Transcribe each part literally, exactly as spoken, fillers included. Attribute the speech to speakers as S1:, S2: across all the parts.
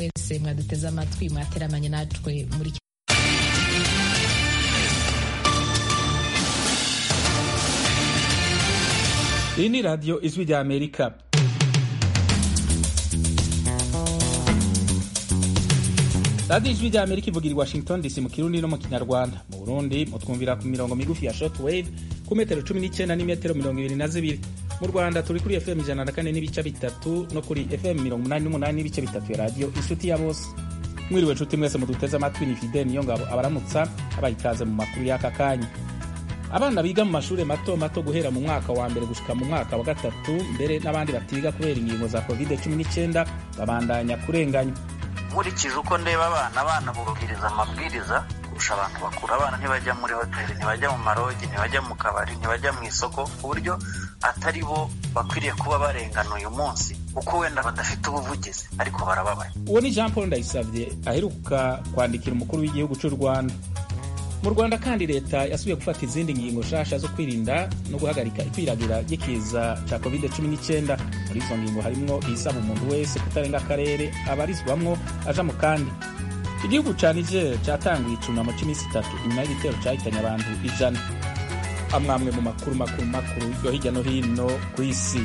S1: mwese mwaduteze amatwi mwateramanye natwe muri
S2: iyi ni radiyo ijwi rya Amerika. radiyo ijwi rya Amerika ivugira i Washington D C mu Kirundi no mu Kinyarwanda. Mu Burundi mutwumvira ku mirongo migufi ya shortwave ku metero cumi n'icyenda n'imetero mirongo ibiri na zibiri. Mu Rwanda turi kuri F M ijana na kane n'ibice bitatu no kuri F M mirongo umunani n'umunani n'ibice bitatu ya radiyo Inshuti ya Bose. Mwiriwe nshuti mwese muduteze amatwi, ni Fidel Niyongabo abaramutsa abayikaze mu makuru y'aka kanya. Abana biga mu mashuri mato mato guhera mu mwaka wa mbere gushika mu mwaka wa gatatu mbere n'abandi batiga kubera ingingo za covid cumi n'icyenda babandanya kurenganya.
S3: Nkurikije uko ndeba abana abana burubiriza amabwiriza kurusha abantu bakuru. Abana ntibajya muri hoteli, ntibajya mu marogi, ntibajya mu kabari, ntibajya mu isoko, ku buryo atari bo bakwiriye kuba barengana uyu munsi uko wenda badafite ubuvugizi, ariko barababaye.
S2: Uwo ni Jean Paul Ndayisavye aheruka kwandikira umukuru w'igihugu cy'u Rwanda. Mu Rwanda kandi leta yasubiye gufata izindi ngingo nshasha zo kwirinda no guhagarika ikwiragira ry'ikiza ca covid cumi n'icyenda. Muri izo ngingo harimwo isaba umuntu wese kutarenga akarere abarizwamwo aja mu kandi. Igihugu ca Niger catanguye icunamo c'imisi itatu inyuma y'igitero cahitanye abantu ijana. Amwamwe mu makuru makuru makuru yo hirya no hino kw'isi.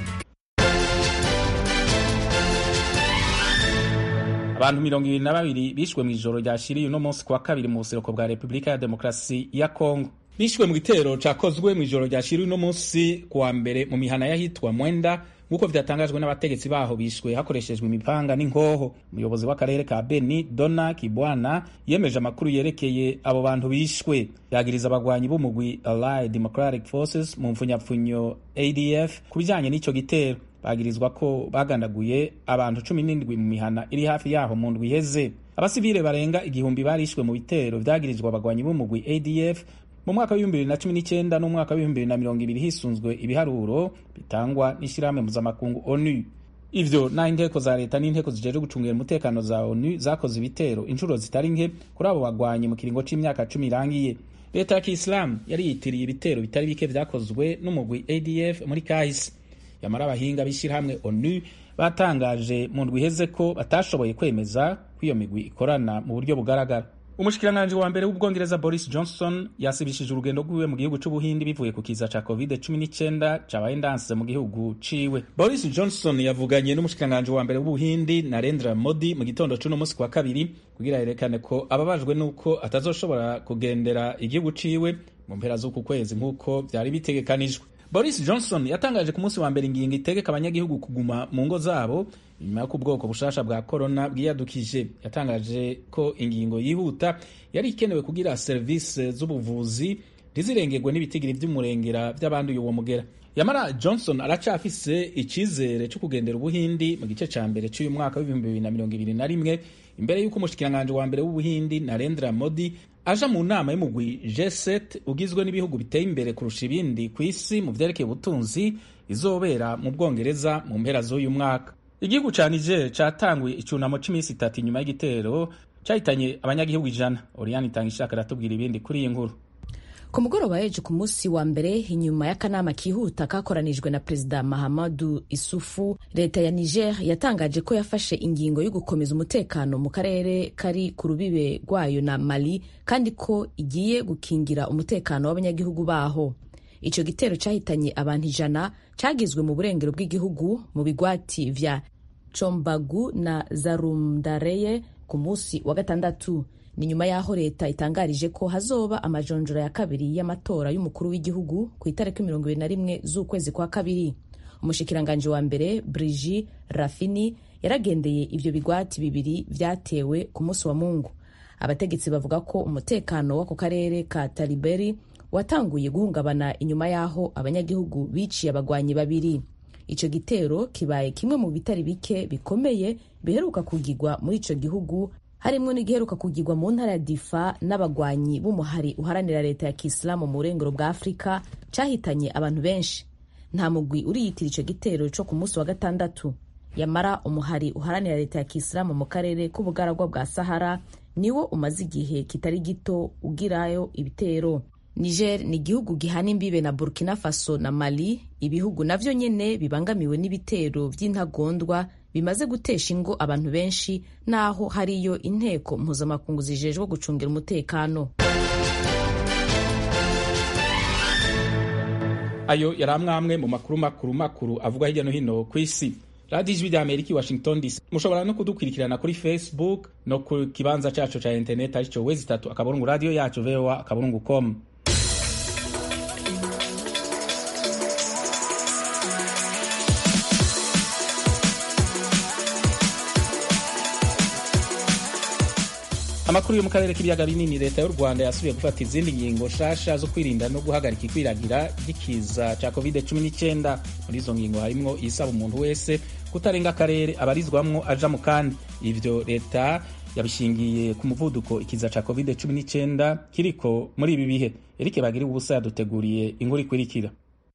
S2: Abantu mirongo ibiri na babiri bishwe mu ijoro ryashiriye uno munsi kuwa kabiri mu buseruko bwa Repubulika ya Demokarasi ya Kongo. Bishwe mu gitero cakozwe mu ijoro ryashiriye uno munsi kuwa mbere mu mihana y'ahitwa Mwenda, nk'uko vyatangajwe n'abategetsi baho. Bishwe hakoreshejwe imipanga n'inkoho. Umuyobozi w'akarere ka Beni Dona Kibwana yemeje amakuru yerekeye abo bantu bishwe. Yagiriza abagwanyi b'umugwi Allied Democratic Forces mu mfunyapfunyo A D F kubijanye n'ico gitero. Bagirizwa ko bagandaguye abantu cumi n'indwi mu mihana iri hafi yaho mu ndwi iheze. Abasivile barenga igihumbi barishwe mu bitero vyagirizwa abagwanyi b'umugwi A D F mu mwaka w'ibihumbi bibiri na cumi n'icyenda n'umwaka w'ibihumbi bibiri na mirongo ibiri hisunzwe ibiharuro bitangwa n'ishirahamwe mpuzamakungu ONU. Ivyo na inteko za leta n'inteko zijeje gucungira umutekano za ONU zakoze ibitero inshuro zitari nke kuri abo bagwanyi mu kiringo c'imyaka cumi irangiye. Leta ya Kiislamu yari yitiriye ibitero bitari bike vyakozwe n'umugwi A D F muri kahise. Yamara abahinga b'ishirahamwe ONU batangaje mu ndwi iheze ko batashoboye kwemeza ko iyo migwi ikorana mu buryo bugaragara. Umushikiranganje wa mbere w'Ubwongereza Boris Johnson yasibishije urugendo rwiwe mu gihugu c'Ubuhindi bivuye ku kiza ca covid cumi n'icyenda cabaye ndanse mu gihugu ciwe. Boris Johnson yavuganye n'umushikiranganje wa mbere w'Ubuhindi Narendra Modi mu gitondo c'uno munsi kwa kabiri kugira yerekane ko ababajwe nuko atazoshobora kugendera igihugu ciwe mu mpera z'uku kwezi nk'uko vyari bitegekanijwe. Boris Johnson yatangaje ku munsi wa mbere ingingo itegeka abanyagihugu kuguma mu ngo zabo nyuma y'uko ubwoko bushasha bwa corona bwiyadukije. Yatangaje ko ingingo yihuta yari ikenewe kugira serivisi z'ubuvuzi ntizirengerwe n'ibitigiri vy'umurengera vy'abanduye uwo mugera. Yamara Johnson aracafise icizere cyo kugendera Ubuhindi mu gice ca mbere c'uyu mwaka w'ibihumbi bibiri na mirongo ibiri na rimwe imbere y'uko umushikiranganje wa mbere w'Ubuhindi Narendra Modi aja mu nama y'umugwi G seven ugizwe n'ibihugu biteye imbere kurusha ibindi ku isi mu vyerekeye ubutunzi izobera mu Bwongereza mu mpera z'uyu mwaka. Igihugu ca Niger catanguye icunamo c'imisi itatu inyuma y'igitero cahitanye abanyagihugu ijana. Oriane Itangishaka aratubwira ibindi kuri iyi nkuru.
S1: Ku mugoroba ejo ku munsi wa mbere inyuma y'akanama kihuta kakoranijwe na Perezida Mahamadou Issoufou, leta ya Niger yatangaje ko yafashe ingingo yo gukomeza umutekano mu karere kari ku rubibe rwayo na Mali kandi ko igiye gukingira umutekano w'abanyagihugu baho. Ico gitero cahitanye abantu ijana cagizwe mu burengero bw'igihugu mu bigwati vya Chombagu na Zarumdareye ku munsi wa gatandatu. Ni nyuma yaho leta itangarije ko hazoba amajonjora ya kabiri y'amatora y'umukuru w'igihugu ku itariki mirongo ibiri na rimwe z'ukwezi kwa kabiri. Umushikiranganje wa mbere Brigitte Rafini yaragendeye ivyo bigwati bibiri vyatewe ku munsi wa Mungu. Abategetsi bavuga ko umutekano w'ako karere ka Taliberi watanguye guhungabana inyuma yaho abanyagihugu biciye abagwanyi babiri. Ico gitero kibaye kimwe mu bitari bike bikomeye biheruka kugirwa muri ico gihugu, harimwo n'igiheruka kugirwa mu ntara ya Difa n'abagwanyi b'umuhari uharanira leta ya Kiislamu mu burengero bwa Afrika cahitanye abantu benshi. Nta mugwi uriyitira ico gitero co ku munsi wa gatandatu. Yamara umuhari uharanira leta ya Kiislamu mu karere k'ubugaragwa bwa Sahara niwo umaze igihe kitari gito ugirayo ibitero. Niger ni igihugu gihana imbibe na Burkina Faso na Mali, ibihugu navyo nyene bibangamiwe n'ibitero vy'intagondwa bimaze gutesha ingo abantu benshi naho hariyo inteko mpuzamakungu zijejwe gucungira umutekano.
S2: Ayo yari amwe mu makuru makuru makuru avuga hirya no hino ku isi. Radio Ijwi rya Amerika Washington D C. Mushobora no kudukurikirana kuri Facebook no ku kibanza cyacu cha internet arico wezi itatu akaburungu radio yacu V O A akaburungu com. Amakuru yo mu karere k'ibiyaga binini, leta y'u Rwanda yasubiye gufata izindi ngingo shasha zo kwirinda no guhagarika ikwiragira ry'ikiza ca covid cumi n'icyenda. Muri izo ngingo harimwo isaba umuntu wese kutarenga akarere abarizwamwo aja mu kandi. Ivyo leta yabishingiye ku muvuduko ikiza ca covid cumi n'icyenda kiriko muri ibi bihe. Eric Bagiri ubusa yaduteguriye inkuru ikurikira.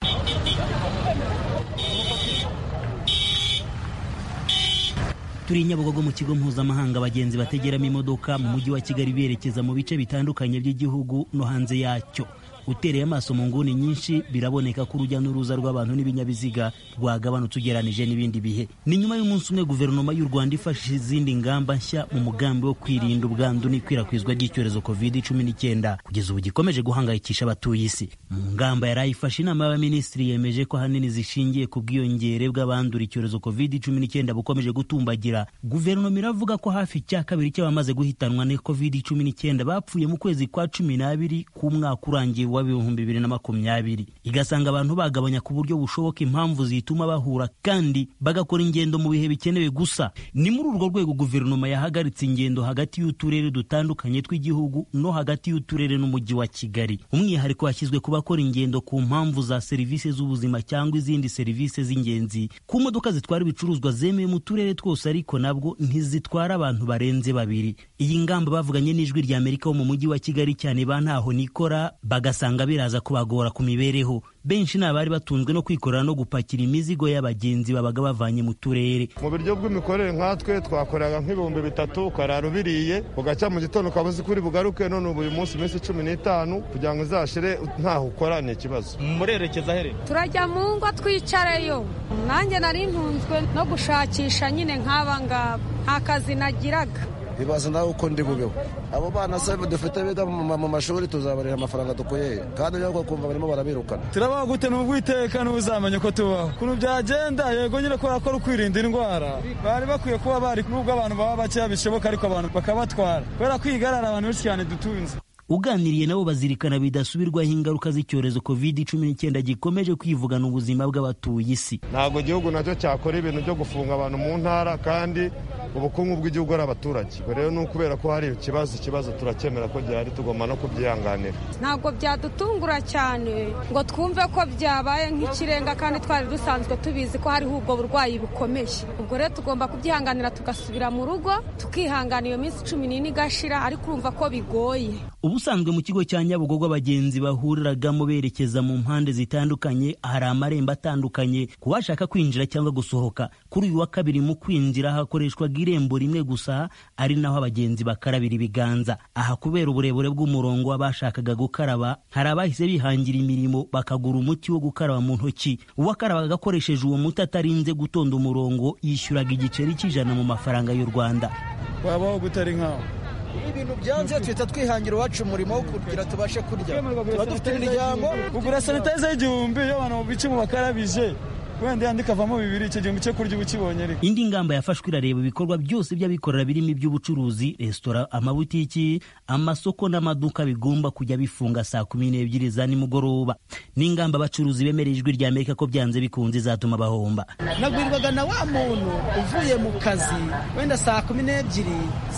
S4: Turi Nyabugogo mu kigo mpuzamahanga abagenzi bategeramo imodoka mu mujyi wa Kigali berekeza mu bice bitandukanye by'igihugu no hanze yacyo. Utereye amaso mu nguni nyinshi biraboneka ko urujya n'uruza rw'abantu n'ibinyabiziga rwagabanutse ugereranije n'ibindi bihe. Ni nyuma y'umunsi umwe guverinoma y'u Rwanda ifashe izindi ngamba nshya mu mugambi wo kwirinda ubwandu n'ikwirakwizwa ry'icyorezo covid cumi n'icyenda kugeza ubu gikomeje guhangayikisha abatuye isi. Mu ngamba yarayifashe inama y'abaminisitiri yemeje ko ahanini zishingiye ku bwiyongere bw'abandura icyorezo covid cumi n'icyenda bukomeje gutumbagira. Guverinoma iravuga ko hafi cya kabiri cy'abamaze guhitanwa na covid cumi n'icyenda bapfuye mu kwezi kwa cumi n'abiri k'umwaka urangiye wa ibihumbi bibiri na makumyabiri. Igasanga abantu bagabanya ku buryo bushoboka impamvu zituma bahura kandi bagakora ingendo mu bihe bikenewe gusa. Ni muri urwo rwego guverinoma yahagaritse ingendo hagati y'uturere dutandukanye tw'igihugu no hagati y'uturere n'umujyi wa Kigali. Umwihariko washyizwe ku bakora ingendo ku mpamvu za serivisi z'ubuzima cyangwa izindi serivisi z'ingenzi. Ku modoka zitwara ibicuruzwa zemewe mu turere twose ariko nabwo ntizitwara abantu barenze babiri. Iyi ngamba bavuganye n'Ijwi rya Amerika wo mu mujyi wa Kigali cyane ba ntaho nikora bagasanga biraza kubagora ku mibereho. Benshi n'abari batunzwe no kwikorera no gupakira imizigo y'abagenzi babaga bavanye mu turere.
S5: Mu biryo bw'imikorere nkatwe twakoraga nk'ibihumbi bitatu ukarara ubiriye ugacya mu gitondo ukabuzi kuri bugaruke, none ubu uyu munsi iminsi cumi n'itanu kugira ngo uzashire ntaho ukorane ikibazo.
S6: Murerekeza here?
S7: Turajya mu ngo twicareyo. Nanjye nari ntunzwe no gushakisha nyine nk'aba ngaba, nta kazi nagiraga.
S8: Ibaza nawe uko ndi bubeho. Abo bana se dufite biga mu mashuri tuzabarira amafaranga dukoye kandi nako kumva barimo barabirukana.
S6: Turabaho gute n'ubwiteka n'ubuzamanye ko tubaho. Kuno byagenda yego nyine ko akora kwirinda indwara. Bari bakwiye kuba bari nubwo abantu baba bake bishoboka ariko abantu bakabatwara. Kubera kwigarara abantu benshi cyane dutunze.
S4: Uganiriye nabo bazirikana bidasubirwaho ingaruka z'icyorezo covid cumi n'icyenda gikomeje kwivugana ubuzima bw'abatuye isi.
S5: Ntabwo igihugu nacyo cyakora ibintu byo gufunga abantu mu ntara kandi ubukungu bw'igihugu ari abaturage. Rero ni ukubera ko hari ikibazo ikibazo turakemera ko gihari tugomba no kubyihanganira.
S7: Ntabwo byadutungura cyane ngo twumve ko byabaye nk'ikirenga kandi twari dusanzwe tubizi ko hariho ubwo burwayi bukomeye. Ubwo rero tugomba kubyihanganira tugasubira mu rugo tukihangana iyo minsi cumi n'ine igashira ariko urumva ko bigoye.
S4: Ubusanzwe mu kigo cya Nyabugogo abagenzi bahuriragamo berekeza mu mpande zitandukanye hari amarembo atandukanye kubashaka kwinjira cyangwa gusohoka. Kuri uyu wa kabiri mu kwinjira hakoreshwaga irembo rimwe gusa ari naho abagenzi bakarabira ibiganza. Aha kubera uburebure bw'umurongo abashakaga gukaraba hari abahise bihangira imirimo bakagura umuti wo gukaraba mu ntoki. Uwakarabaga agakoresheje uwo muti atarinze gutonda umurongo yishyuraga igiceri cy'ijana mu mafaranga y'u Rwanda.
S6: Wabaho gutari nkaho
S8: ibintu byanze twita twihangira uwacu umurimo wo kugira tubashe kurya. Tuba dufite imiryango
S6: ugura sanitizer y'igihumbi iyo abantu bice mu bakarabije wenda yandika avamo bibiri icyo gihumbi cyo kurya ubukibonye ariko.
S4: Indi ngamba yafashwe irareba ibikorwa byose by'abikorera birimo iby'ubucuruzi, resitora, amabutiki, amasoko n'amaduka bigomba kujya bifunga saa kumi n'ebyiri za nimugoroba. N'ingamba abacuruzi bemereye Ijwi rya Amerika ko byanze bikunze zatuma bahomba.
S9: Nagwirwaga na wa muntu uvuye mu kazi wenda saa kumi n'ebyiri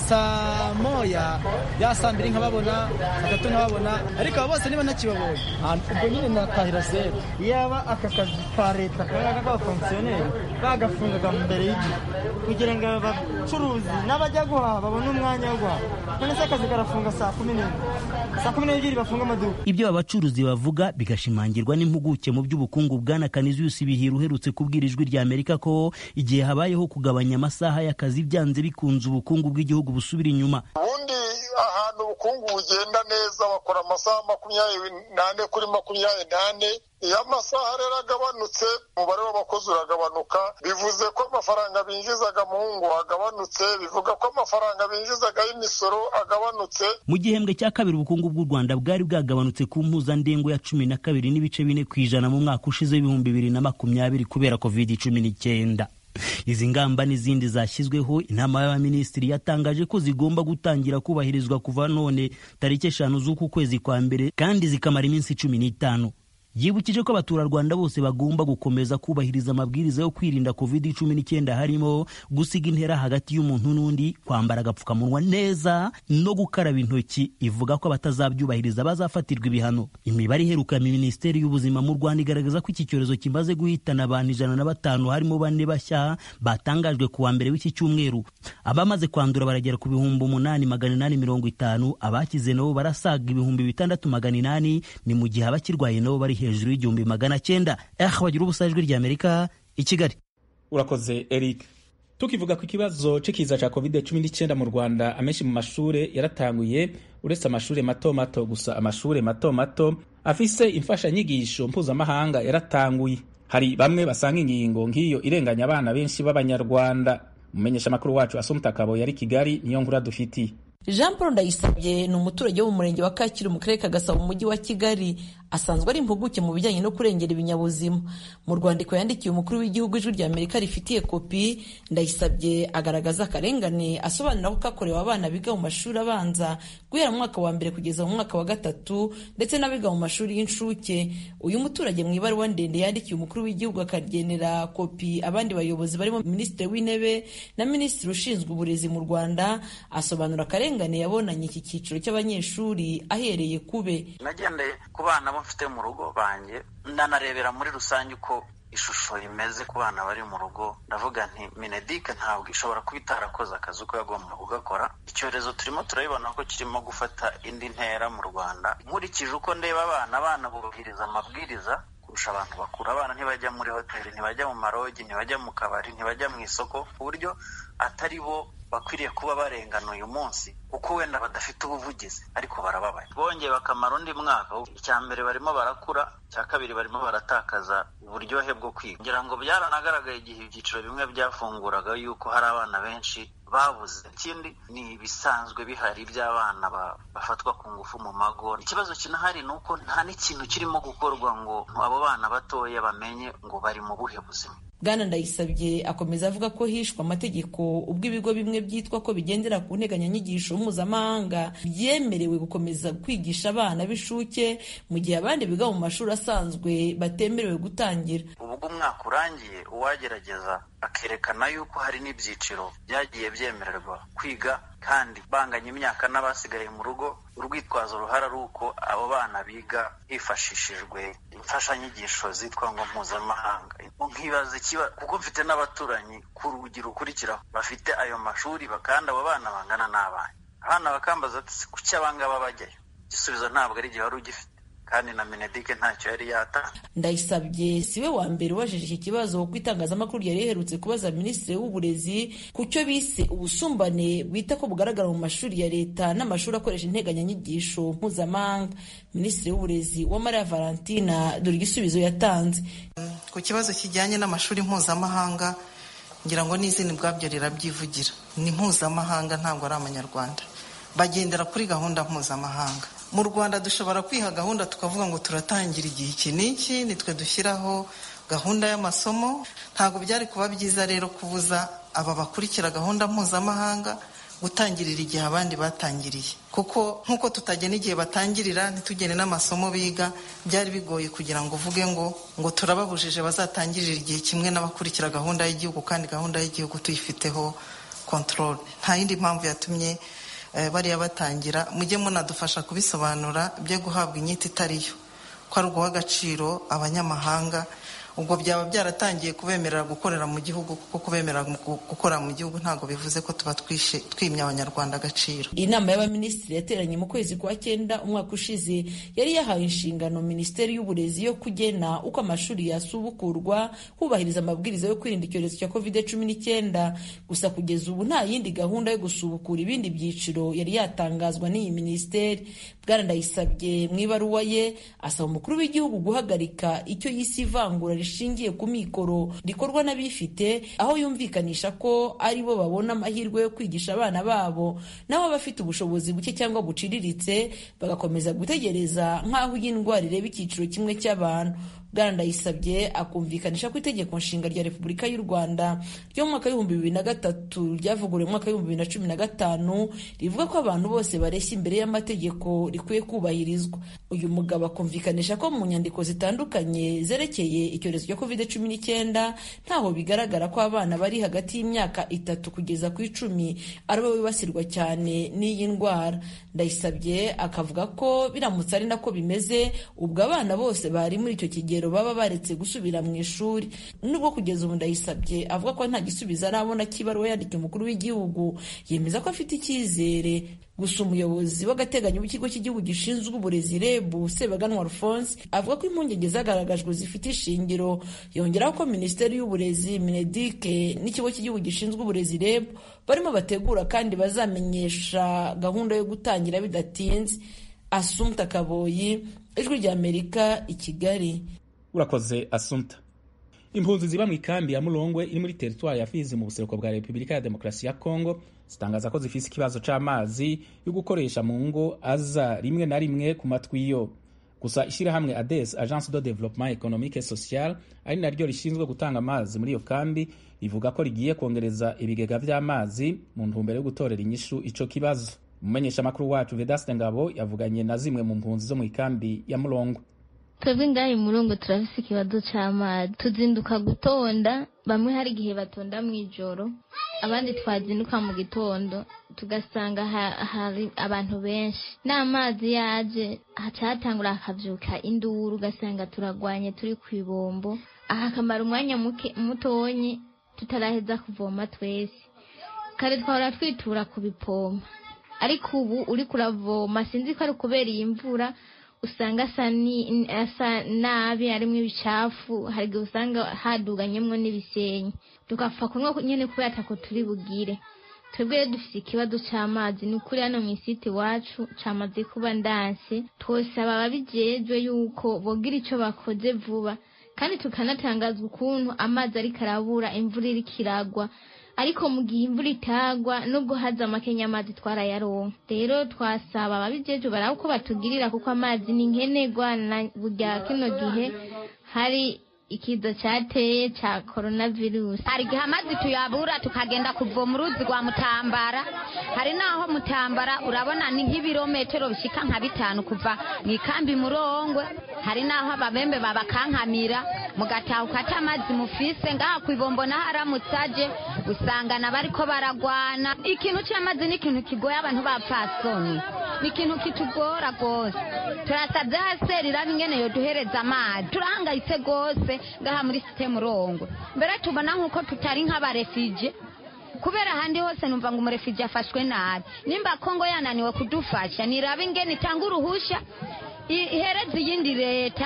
S9: saa moya ya saa mbiri nkababona atatu nkababona ariko abo bose niba nakibabonye ubwo nyine nakahira zero. Yaba aka kazi ka leta k'abafonksiyoneri bagafungaga mbere y'igihe kugira ngo abacuruzi n'abajya guhaha babone umwanya wo guhaha. None se akazi karafunga saa kumi n'ebyiri saa kumi n'ebyiri bafunga amaduka.
S4: Ibyo abacuruzi bavuga bigashimangirwa n'impuguke mu by'ubukungu Bwana Canisius Bihira uherutse kubwira Ijwi rya Amerika ko igihe habayeho kugabanya amasaha y'akazi byanze bikunze ubukungu bw'igihugu busubira inyuma.
S10: Ubundi ahantu ubukungu bugenda neza, bakora amasaha makumyabiri n'ane kuri makumyabiri n'ane. iyo amasaha rero agabanutse umubare w'abakozi uragabanuka, bivuze ko amafaranga binjizaga mu ngo agabanutse, bivuga ko amafaranga binjizaga y'imisoro agabanutse.
S4: Mu gihembwe cya kabiri ubukungu bw'u Rwanda bwari bwagabanutse ku mpuzandengo ya cumi na kabiri n'ibice bine ku ijana mu mwaka ushize w'ibihumbi bibiri na makumyabiri kubera covid cumi n'icyenda. Izi ngamba n'izindi zashyizweho, inama y'abaminisitiri yatangaje ko zigomba gutangira kubahirizwa kuva none tariki eshanu z'uku kwezi kwa mbere kandi zikamara iminsi cumi n'itanu. Yibukije ko abaturarwanda bose bagomba gukomeza kubahiriza amabwiriza yo kwirinda covid cumi n'icyenda, harimo gusiga intera hagati y'umuntu n'undi, kwambara agapfukamunwa neza no gukaraba intoki. Ivuga ko abatazabyubahiriza bazafatirwa ibihano. Imibare iheruka mu Minisiteri y'Ubuzima mu Rwanda igaragaza ko iki cyorezo kimaze guhitana abantu ijana na batanu, harimo bane bashya batangajwe ku wa mbere w'iki cyumweru. Abamaze kwandura baragera ku bihumbi umunani magana inani mirongo itanu, abakize nabo barasaga ibihumbi bitandatu magana inani, ni mu gihe abakirwaye nabo bari hejuru y'igihumbi magana cyenda. Eh bagira ubusajwi rya Amerika i Kigali.
S2: Urakoze Eric. Tukivuga ku kibazo c'ikiza ca covid cumi n'icyenda mu Rwanda, amenshi mu mashure yaratanguye uretse amashure mato mato gusa. Amashure mato mato afise imfashanyigisho mpuzamahanga yaratanguye. Hari bamwe basanga ingingo nk'iyo irenganya abana benshi b'Abanyarwanda. Umumenyesha makuru wacu Asumta Kabo yari Kigali, niyo nkuru dufitiye.
S11: Jean Paul Ndayisabye ni umuturage wo mu murenge wa Kacyiru mu karere ka Gasabo mu mujyi wa Kigali. Asanzwe ari impuguke mu bijyanye no kurengera ibinyabuzima. Mu rwandiko yandikiye umukuru w'igihugu ijwi rya Amerika rifitiye kopi, Ndayisabye agaragaza akarengane asobanura ko kakorewe abana biga mu mashuri abanza guhera mu mwaka wa mbere kugeza mu mwaka wa gatatu ndetse n'abiga mu mashuri y'incuke. Uyu muturage mu ibaruwa ndende yandikiye umukuru w'igihugu akagenera kopi abandi bayobozi barimo Minisitiri w'Intebe na Minisitiri ushinzwe uburezi mu Rwanda, asobanura akarengane yabonanye iki cyiciro cy'abanyeshuri ahereye kube.
S3: Nagendeye ku bana mfite mu rugo banjye, ndanarebera muri rusange uko ishusho imeze ku bana bari mu rugo. Ndavuga nti Mineduc ntabwo ishobora kuba itarakoze akazi uko yagomba kugakora. Icyorezo turimo turabibona ko kirimo gufata indi ntera mu Rwanda. Nkurikije uko ndeba abana abana bubahiriza amabwiriza kurusha abantu bakuru. Abana ntibajya muri hoteli, ntibajya mu marogi, ntibajya mu kabari, ntibajya mu isoko, ku buryo atari bo bakwiriye kuba barengana uyu munsi kuko wenda badafite ubuvugizi, ariko barababaye. Bongeye bakamara undi mwaka. Icya mbere barimo barakura, icya kabiri barimo baratakaza uburyohe bwo kwiga. Ngira ngo byaranagaragaye igihe ibyiciro bimwe byafunguraga yuko hari abana benshi babuze. Ikindi ni ibisanzwe bihari by'abana bafatwa ku ngufu mu mago. Ikibazo kinahari ni uko nta n'ikintu kirimo gukorwa ngo abo bana batoya bamenye ngo bari mu buhe buzima.
S11: Bwana Ndayisabye akomeza avuga ko hishwe amategeko ubwo ibigo bimwe byitwa ko bigendera ku nteganyanyigisho mpuzamahanga byemerewe gukomeza kwigisha abana b'ishuke mu gihe abandi biga mu mashuri asanzwe batemerewe gutangira.
S3: Ubwo umwaka urangiye uwagerageza akerekana yuko hari n'ibyiciro byagiye byemererwa kwiga kandi banganya imyaka n'abasigaye mu rugo, urwitwazo ruhara ari uko abo bana biga hifashishijwe imfashanyigisho zitwa ngo mpuzamahanga. Nkibaza ikiba kuko mfite n'abaturanyi ku rugi rukurikiraho bafite ayo mashuri kandi abo bana bangana n'abana. Abana bakambaza ati kuki abangaba bajyayo? Igisubizo ntabwo ari igihe wari ugifite kandi na Mineduc ntacyo yari yata.
S11: Ndayisabye siwe wa mbere wajije iki kibazo kuko itangazamakuru yari iherutse kubaza Minisitiri w'Uburezi ku cyo bise ubusumbane bwita ko bugaragara mu mashuri ya leta n'amashuri akoresha integanyanyigisho mpuzamahanga. Minisitiri w'Uburezi Uwamariya Valentina dore igisubizo yatanze.
S12: Ku kibazo kijyanye n'amashuri mpuzamahanga, ngira ngo n'izindi bwabyo rirabyivugira. Ni mpuzamahanga ntabwo ari Amanyarwanda. Bagendera kuri gahunda mpuzamahanga. Mu Rwanda dushobora kwiha gahunda tukavuga ngo turatangira igihe iki n'iki, nitwe dushyiraho gahunda y'amasomo. Ntabwo byari kuba byiza rero kubuza aba bakurikira gahunda mpuzamahanga gutangirira igihe abandi batangiriye, kuko nk'uko tutagena igihe batangirira ntitugene n'amasomo biga, byari bigoye kugira ngo uvuge ngo ngo turababujije bazatangirira igihe kimwe n'abakurikira gahunda y'igihugu kandi gahunda y'igihugu tuyifiteho control. Nta yindi mpamvu yatumye bariya batangira. Mujye munadufasha kubisobanura byo guhabwa inyito itariyo, ko ari uguha agaciro abanyamahanga. ubwo byaba byaratangiye kubemerera gukorera mu gihugu, kuko kubemerera gukora mu gihugu ntabwo bivuze ko tuba twishe twimye abanyarwanda agaciro.
S11: Inama y'abaminisitiri yateranye mu kwezi kwa cyenda umwaka ushize yari yahaye inshingano Minisiteri y'Uburezi yo kugena uko amashuri yasubukurwa hubahiriza amabwiriza yo kwirinda icyorezo cya covid cumi n'icyenda. Gusa kugeza ubu nta yindi gahunda yo gusubukura ibindi byiciro yari yatangazwa n'iyi minisiteri. Bwana Ndayisabye mu ibaruwa ye asaba umukuru w'igihugu guhagarika icyo yise ivangura rishingiye ku mikoro rikorwa n'abifite, aho yumvikanisha ko ari bo babona amahirwe yo kwigisha abana babo, naho abafite ubushobozi buke cyangwa buciriritse bagakomeza gutegereza nk'aho iyi ndwara ireba icyiciro kimwe cy'abantu. Bwana Ndayisabye akumvikanisha ko itegeko nshinga rya Repubulika y'u Rwanda ryo mu mwaka w'ibihumbi bibiri na gatatu ryavuguruwe mu mwaka w'ibihumbi bibiri na cumi na gatanu rivuga ko abantu bose bareshya imbere y'amategeko rikwiye kubahirizwa. Uyu mugabo akumvikanisha ko mu nyandiko zitandukanye zerekeye icyorezo cya covid cumi n'icyenda ntaho bigaragara ko abana bari hagati y'imyaka itatu kugeza ku icumi aribo bibasirwa cyane n'iyi ndwara. Ndayisabye akavuga ko biramutse ari nako bimeze, ubwo abana bose bari muri icyo kigero baba baretse gusubira mu ishuri. Nubwo kugeza ubu Ndayisabye avuga ko nta gisubizo arabona cy'ibaruwa yandikiye umukuru w'igihugu, yemeza ko afite icyizere. Gusa umuyobozi w'agateganyo w'ikigo cy'igihugu gishinzwe uburezi R E B Sebaganwa Alphonse avuga ko impungenge zagaragajwe zifite ishingiro. Yongeraho ko Minisiteri y'Uburezi, Mineduc n'ikigo cy'igihugu gishinzwe uburezi R E B barimo bategura kandi bazamenyesha gahunda yo gutangira bidatinze. Assumpta Kaboyi, Ijwi ry'Amerika, i Kigali.
S2: Urakoze Assumpta. Impunzi ziba mu ikambi ya Mulongwe iri muri teritwari ya Fizi mu buseruko bwa Repubulika ya Demokarasi ya Kongo zitangaza ko zifise ikibazo c'amazi yo gukoresha mu ngo aza rimwe na rimwe ku matwiyo. Gusa ishirahamwe A D E S, Agence de Développement Économique et Social, ari naryo rishinzwe gutanga amazi muri iyo kambi, rivuga ko rigiye kongereza ibigega vy'amazi mu ntumbero yo gutorera inyishu ico kibazo. Umumenyesha makuru wacu Vedaste Ngabo yavuganye na zimwe mu mpunzi zo mu ikambi ya Mulongwe.
S13: Twebwe ngahe Mulongwe turafise ikibazo c'amazi, tuzinduka gutonda, bamwe hari igihe batonda mw'ijoro, abandi twazinduka mu gitondo tugasanga hari abantu benshi. N'amazi yaje hacatangura akavyuka induru, ugasanga turagwanye turi kw'ibombo, aha kamara umwanya mutonyi tutaraheza kuvoma twese. Kare twahora twitura kubipompa, ariko ubu uri kuravoma sinzi ko ari kubera iyi mvura usanga asa ni asa nabi, harimo ibicafu, hari igihe usanga haduganyemwo n'ibisenyi, tukapfa kunywa nyene kubera atako turi bugire. Twebwe dufise ikibazo c'amazi, ni ukuri hano mw'isiti wacu camaze kuba ndanse. Twosaba ababijejwe yuko bogira ico bakoze vuba, kandi tukanatangazwa ukuntu amazi ariko arabura, imvura iriko iragwa, ariko mu gihe imvura itagwa nubwo haza amakenya amazi twarayaronka. Rero twasaba ababijeje baraba uko batugirira, kuko amazi ni nkenerwa. Na burya kino gihe hari ikiza cyateye cha coronavirus,
S14: hari gihe amazi tuyabura tukagenda kuvoma uruzi rwa Mutambara. Hari naho Mutambara urabona ni nk'ibirometero bishika nka bitanu kuva mu ikambi Mulongwe. Hari naho ababembe babakankamira mugataha ukata amazi mufise ngaha kwibombo na haramutsaje usanga nabariko baragwana. Ikintu cy'amazi ni ikintu kigoye abantu bapfasoni, ni ikintu kitugora gose. Turasabye haseri rabingene yo duhereza amazi, turahangayitse gose ngaha muri site Mulongwe. Mbere tubona nkuko tutari nk'abarefije, kubera handi hose numva ngo umurefije afashwe nabi. Nimba Kongo yananiwe kudufasha, nirabe ingene itanga uruhusha ihereze yindi leta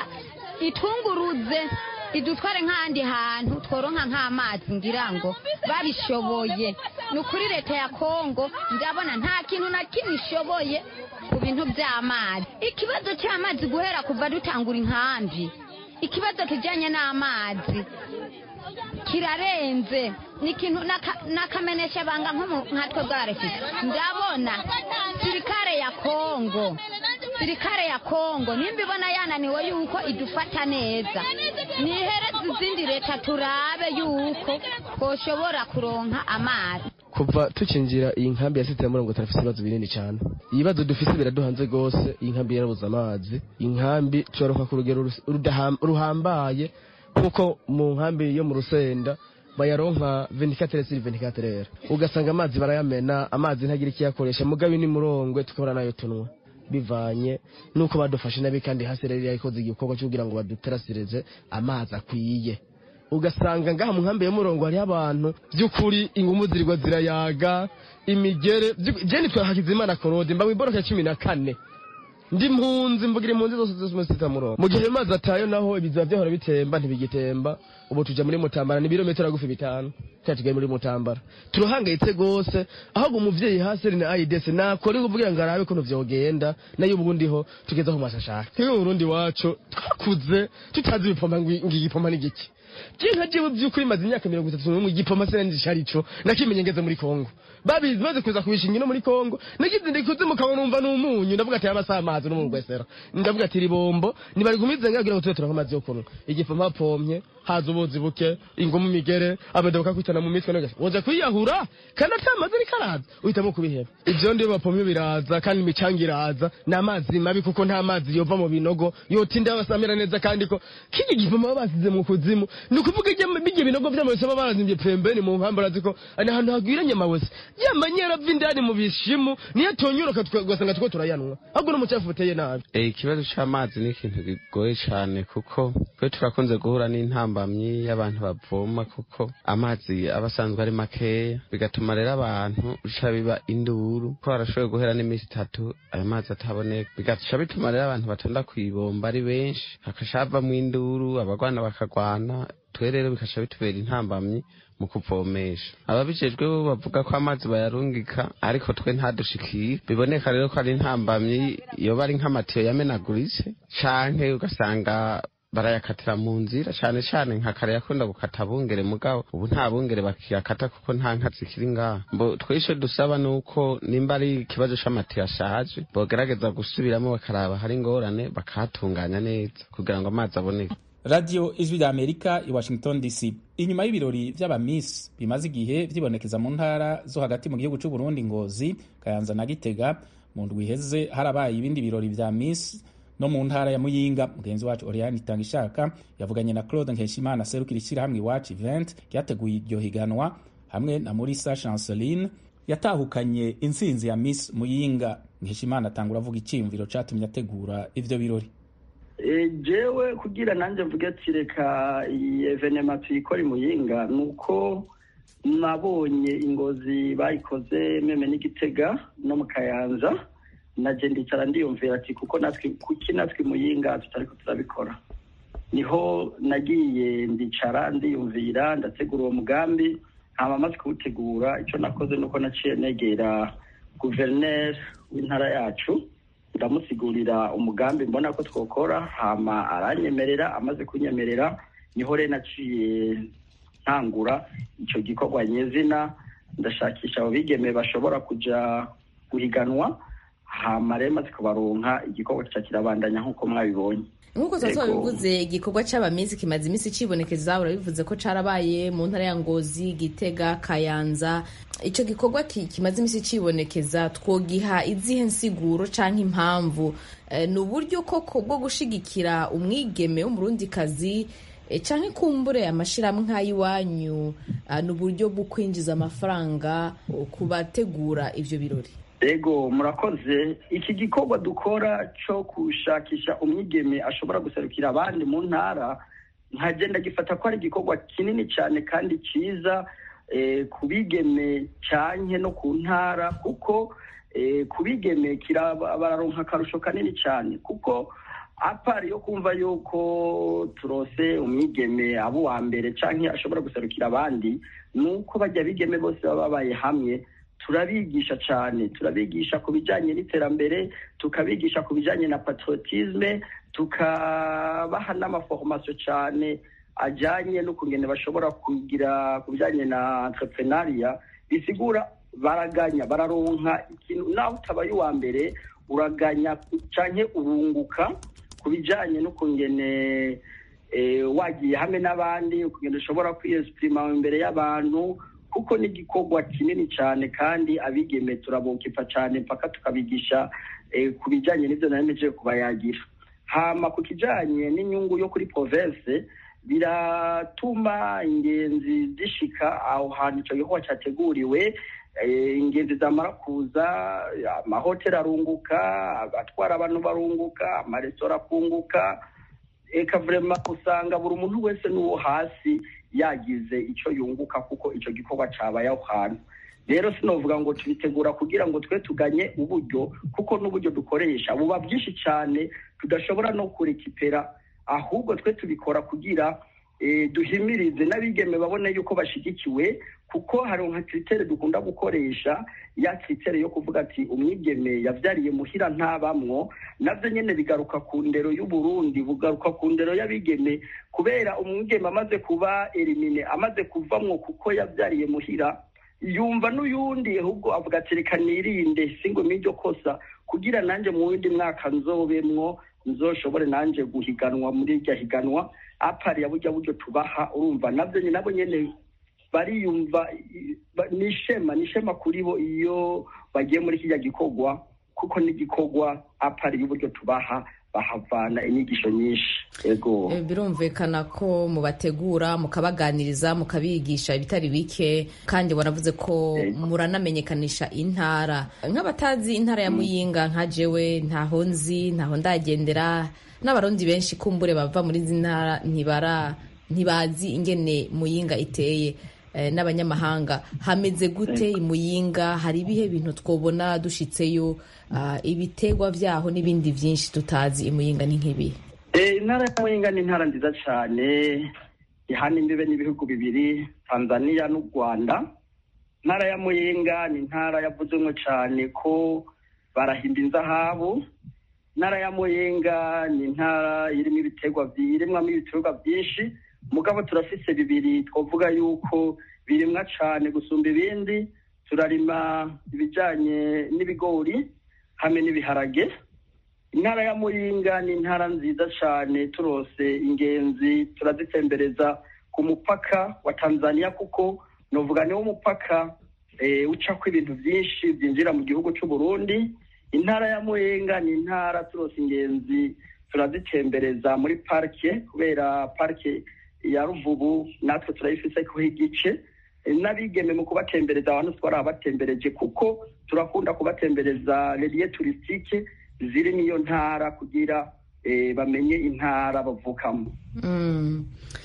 S14: itunguruze idutware nk'andi hantu tworonka nk'amazi, ngira ngo babishoboye. Nukuri leta ya Kongo ndabona nta kintu na kimwe ishoboye ku bintu by'amazi. Ikibazo cy'amazi guhera kuva dutangura inkambi, ikibazo kijanye n'amazi kirarenze, ni ikintu nakamenesha banga nko nkatwe bwarefise. Ndabona sirikare ya Kongo sirikare ya Kongo nimbibona yananiwe yuko idufata neza, nihereze izindi leta turabe yuko twoshobora kuronka amazi.
S15: Kuva tucinjira iyi nkambi ya site Mulongwe turafise ibibazo binini cyane. Ibibazo dufise biraduhanze gose. Iyi nkambi yarabuze amazi, inkambi cyoroka ku rugero ruhambaye, kuko mu nkambi yo mu Rusenda bayaronka vingt-quatre sur vingt-quatre, ugasanga amazi barayamena, amazi ntagira ikiyakoresha. Mugabe ni Mulongwe tukabona nayo tunwa. bivanye nuko badufashe nabi kandi hasi rero yayikoze igikorwa cyo kugira ngo baduterasireze amazi akwiye. Ugasanga ngaha mu nkambi ya Murongo hari abantu by'ukuri ingumu zirigwa zirayaga imigere je nitwa Hakizimana Korode mba wiboroka cumi na kane ndi mpunzi mvugira impunzi zose z'umusita Murongo mu gihe amazi atayo naho ibiza byahora bitemba ntibigitemba ubu tuja muri Mutambara ni birometero gufi bitanu cyatigaye muri Mutambara turuhangayitse gose aho umuvyeyi hasi ni I D S nakore kuvugira ngo arabe kuno vyogenda nayo ubundi ho tugeza ku mashashaka twe mu Burundi wacu twakuze tutazi bipomba ngigipomba n'igiki Jinka jiwe byukuri maze imyaka mirongo itatu mu gipoma senzi sharico nakimenye ngeze muri Kongo babizi baze kuza kubishinga no muri Kongo nagize ndikuze mukabona umva n'umunyu ndavuga ati abasa amazi no mu Rwesera ndavuga ati ribombo ni bari gumize ngagira ngo tutura nk'amazi yo kunywa igipoma pomye haza ubuzi buke ingumu migere abadoka kwitana mu mitwe no woza kwiyahura kandi atamazi ni karaza uhitamo kubiheba ivyo ndiyo bapomye biraza kandi imicangiraza n'amazi mabi kuko nta mazi yova mu binogo yotinda abasamira neza kandi ko kiki gipoma basize mu kuzimu nukuvuga bijye binogo by'amase babarazimye pembeni mu nkambara ziko ana hantu hagwiranye mawese yamanyera vindani mu bishimu niyo tonyuroka tugasanga tuko turayanwa ahubwo no mucafu uteye nabi
S16: eh ikibazo cy'amazi ni ikintu gigoye cyane kuko twe turakunze guhura n'intambamyi y'abantu bavoma kuko amazi abasanzwe ari makeya bigatuma rero abantu uca biba induru ko arashoboye guhera n'imisi itatu ayo mazi ataboneka bigaca bituma rero abantu batonda kwibomba ari benshi hakashava mu induru abagwana bakagwana twe rero bikasha bitubera intambamyi mu kuvomesha ababijejwe bo bavuga ko amazi bayarungika ariko twe ntadushikiye biboneka rero ko ari intambamyi iyo bari nk'amatiyo yamenaguritse canke ugasanga barayakatira mu nzira cyane cyane nka kare yakunda gukata bungere mugabo ubu nta bungere bakiyakata kuko nta nka zikiri ngaha mbo twishe dusaba nuko nimba ari ikibazo c'amatiyo ashaje bogerageza gusubiramo bakaraba hari ingorane bakahatunganya neza kugira ngo amazi aboneke.
S2: Radio Ijwi rya Amerika i Washington D C. Inyuma y'ibirori vy'aba Miss bimaze igihe vyibonekeza mu ntara zo hagati mu gihugu c'u Burundi Ngozi, Kayanza na Gitega, mu ndwi iheze harabaye ibindi birori vya Miss no mu ntara ya Muyinga. Mugenzi wacu Oriane Itangishaka yavuganye na Claude Nkeshimana serukira ishyirahamwe Watch Event ryateguye iryo higanwa hamwe na Murisa Chanceline yatahukanye intsinzi ya Miss Muyinga. Nkeshimana atangura avuga iciyumviro catumye ategura ivyo birori.
S17: Jewe kugira nanje mvuge ati reka iyi evenema tuyikora Muyinga nuko nabonye Ingozi bayikoze meme n'Igitega no mu Kayanza naje ndicara ndiyumvira ati kuko natwe kuki natwe Muyinga tutariko turabikora niho nagiye ndicara ndiyumvira ndategura uwo mugambi hama maze kuwutegura ico nakoze nuko naciye negera gouverneur w'intara yacu ndamusigurira umugambi mbona ko twokora hama aranyemerera amaze kunyemerera niho rero naciye ntangura ico gikorwa nyezina ndashakisha abo bigeme bashobora kuja guhiganwa hama rero maze kubaronka igikorwa kirabandanya nkuko mwabibonye.
S1: Nkuko sasa bivuze igikorwa c'abamizi kimaze imisi cibonekeza urabivuze ko carabaye mu ntara ya Ngozi, Gitega, Kayanza. Ico gikorwa kimaze imisi cibonekeza twogiha izihe nsiguro canke impamvu e, n'uburyo koko bwo gushigikira umwigeme w'umurundi kazi e, canke kumbure amashirahamwe nk'ayiwanyu n'uburyo bwo kwinjiza amafaranga kubategura ivyo birori.
S17: Ego murakoze iki gikorwa dukora cyo kushakisha umwigeme ashobora guserukira abandi mu ntara nkagenda gifata ko ari igikorwa kinini cyane kandi cyiza e, kubigeme cyane no ku ntara kuko e, kubigeme kirabararonka karusho kanini cyane kuko apari yo kumva yuko turose umwigeme abo wa mbere cyane ashobora guserukira abandi nuko bajya bigeme bose babaye hamwe turabigisha cyane turabigisha ku bijyanye n'iterambere tukabigisha ku bijyanye na patriotisme tukabaha n'amaformation cyane ajyanye no kungene bashobora kugira ku bijyanye na entrepreneuria bisigura baraganya bararonka ikintu naho utabaye uwa mbere uraganya cyane urunguka ku bijyanye no kungene eh, wagiye hamwe n'abandi ukungene ushobora kwiyesprima imbere y'abantu kuko ni gikorwa kinini cyane kandi abigeme turabokipa cyane mpaka tukabigisha eh, ku bijyanye n'ibyo naremeje kubayagira hama ku kijyanye n'inyungu yo kuri province biratuma ingenzi zishika aho hantu icyo gikorwa cyateguriwe ingenzi zamara kuza amahoteli arunguka, abatwara abantu barunguka, amaresitora akunguka, eka vrema usanga buri muntu wese n'uwo hasi yagize icyo yunguka kuko icyo gikorwa cabaye aho hantu. Rero sinovuga ngo tubitegura kugira ngo twe tuganye uburyo, kuko n'uburyo dukoresha buba bwinshi cyane tudashobora no kurekipera, ahubwo twe tubikora kugira E, duhimirize n'abigeme babone yuko bashigikiwe, kuko hari nka kritere dukunda gukoresha, ya kritere yo kuvuga ati umwigeme yavyariye muhira ntabamwo, navyo nyene bigaruka ku ndero y'u Burundi, bugaruka ku ndero y'abigeme, kubera umwigeme amaze kuba elimine, amaze kuvamwo kuko yavyariye muhira, yumva n'uyundi ahubwo avuga ati reka nirinde singo miryo kosa, kugira nanje mu windi mwaka nzobemwo, nzoshobore nanje guhiganwa muri iryo higanwa apari ya burya buryo tubaha. Urumva navyo nyine nabo nyene bariyumva nishema nishema kuri bo iyo bagiye muri kijya gikorwa, kuko n'igikorwa apari y'uburyo tubaha bahavana inyigisho nyinshi. Ego
S1: birumvikana ko mubategura mukabaganiriza mukabigisha ibitari bike, kandi waravuze ko muranamenyekanisha intara. Nk'abatazi intara ya Muyinga nka jewe ntaho nzi, ntaho ndagendera, n'abarundi benshi kumbure bava muri ntara ntibara ntibazi ingene Muyinga iteye, e, n'abanyamahanga hameze gute Muyinga? Hari ibihe bintu twobona dushitseyo, uh, ibitegwa vyaho n'ibindi vyinshi tutazi Muyinga ni nk'ibi?
S17: Eh, intara ya Muyinga ni intara nziza cyane, ihana imbibe n'ibihugu bibiri, Tanzania n'u Rwanda. Intara ya Muyinga ni intara yavuzwe cyane ko barahimba inzahabu. Intara ya Muyinga ni intara irimo ibitegwa birimwa ibitegwa byinshi, mugabo turafise bibiri twovuga yuko birimwa cyane gusumba ibindi. Turarima ibijanye n'ibigori hamwe n'ibiharage. Intara ya Muyinga ni intara nziza cyane, turose ingenzi turazitembereza ku mupaka wa Tanzania, kuko novuga ni wo mupaka e, uca ko ibintu byinshi byinjira mu gihugu cy'u Burundi. Intara ya Muyinga ni intara turose ingenzi turazitembereza muri parke, kubera parke ya Ruvubu natwe turayifise ko igice, n'abigeme mu kubatembereza abantu twarabatembereje, kuko turakunda kubatembereza relief touristique ziri niyo ntara kugira e, bamenye intara bavukamo.
S1: Mm.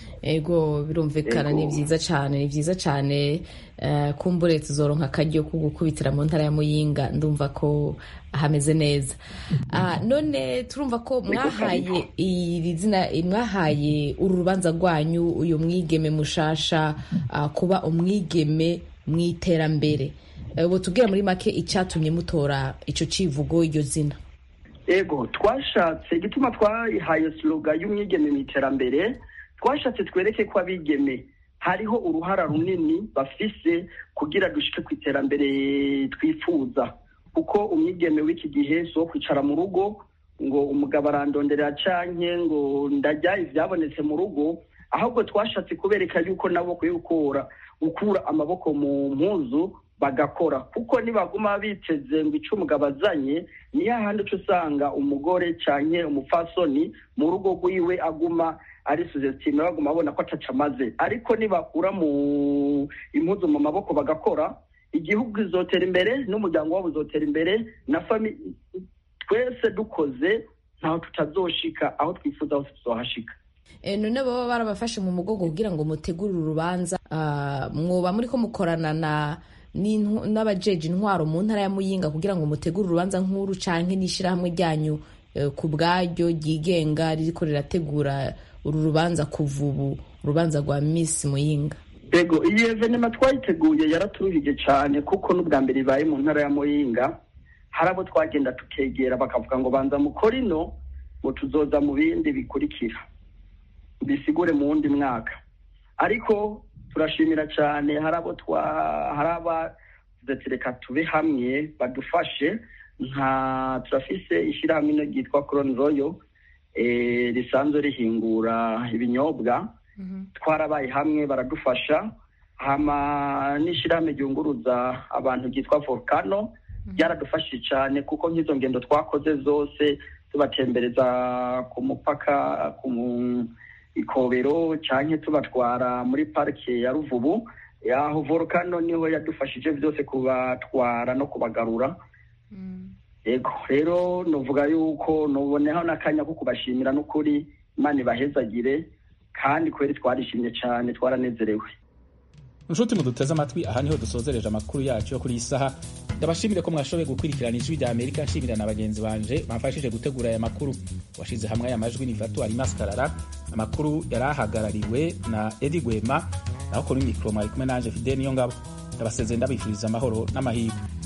S1: Ego birumvikana, ni vyiza cyane, ni vyiza cyane. Uh, kumbure tuzoronka akaryo ko gukubitira mu ntara ya Muyinga, ndumva ko hameze neza. Uh, none turumva ko mwahaye iri zina, mwahaye uru rubanza rwanyu uyu mwigeme mushasha, uh, kuba umwigeme mwiterambere. Ubu uh, tubwira muri make icyatumye mutora ico civugo, iryo zina.
S17: Ego twashatse gituma twahaye slogan y'umwigeme mwiterambere, twashatse twereke ko abigeme hariho uruhara runini bafise kugira dushike ku iterambere twifuza, kuko umwigeme w'iki gihe so kwicara mu rugo ngo umugabo arandonderera canke ngo ndajya ivyabonetse mu rugo, ahubwo twashatse kubereka yuko nabo kuyukura ukura amaboko mu mpuzu bagakora, kuko nibaguma biteze ngo ico umugabo azanye ni hahandi uca usanga umugore canke umupfasoni mu rugo rwiwe aguma ari suzestime, baguma babona ko ataca amaze. Ariko nibakura mu impuzu mu maboko bagakora, igihugu izotera imbere, n'umuryango wabo uzotera imbere, na family twese dukoze ntaho tutazoshika, aho twifuza aho tuzohashika.
S1: E, none baba barabafashe mu mugogo kugira ngo mutegure urubanza, uh, mwoba muri ko mukorana na n'abajeje intwaro mu ntara ya Muyinga kugira ngo mutegure urubanza nkuru, canke n'ishirahamwe ryanyu uh, ku bwaryo ryigenga ririko rirategura uru rubanza kuva ubu, urubanza rwa Miss Muyinga?
S17: Ego iyi evenement twayiteguye yaraturuhije cyane, kuko n'ubwa mbere ibaye mu ntara ya Muyinga. Harabo twagenda tukegera bakavuga ngo banza mukora ino, ngo tuzoza mu bindi bikurikira bisigure mu wundi mwaka. Ariko turashimira cyane harabo twa haraba tuzatereka tube hamwe badufashe, nka turafise ishirahamwe no gitwa Crown Royal eh risanzwe rihingura ibinyobwa. Mm-hmm. Twarabaye hamwe baradufasha, hama n'ishirahamwe ryunguruza abantu gitwa Volcano byaradufashije mm-hmm. cyane, kuko nk'izo ngendo twakoze zose tubatembereza ku mupaka ku Ikobero canke tubatwara muri parke ya Ruvubu, aho volcano niho yadufashije byose kubatwara no kubagarura. Yego rero novuga yuko noboneho n'akanya ko kubashimira n'ukuri Imana ibahezagire kandi kweri twarishimye cyane twaranezerewe.
S2: Nshuti muduteze amatwi aha niho dusozereje amakuru yacu yo kuri isaha. Ndabashimire ko mwashoboye gukurikirana ijwi rya Amerika, nshimira na bagenzi banje bamfashije gutegura aya makuru. Washize hamwe aya majwi ni Fatu ari Maskarara, amakuru yarahagarariwe na Edi Gwema, naho kuri mikro mwari kumwe nanje Fidel Niyongabo. Ndabasezeye ndabifuriza amahoro n'amahirwe.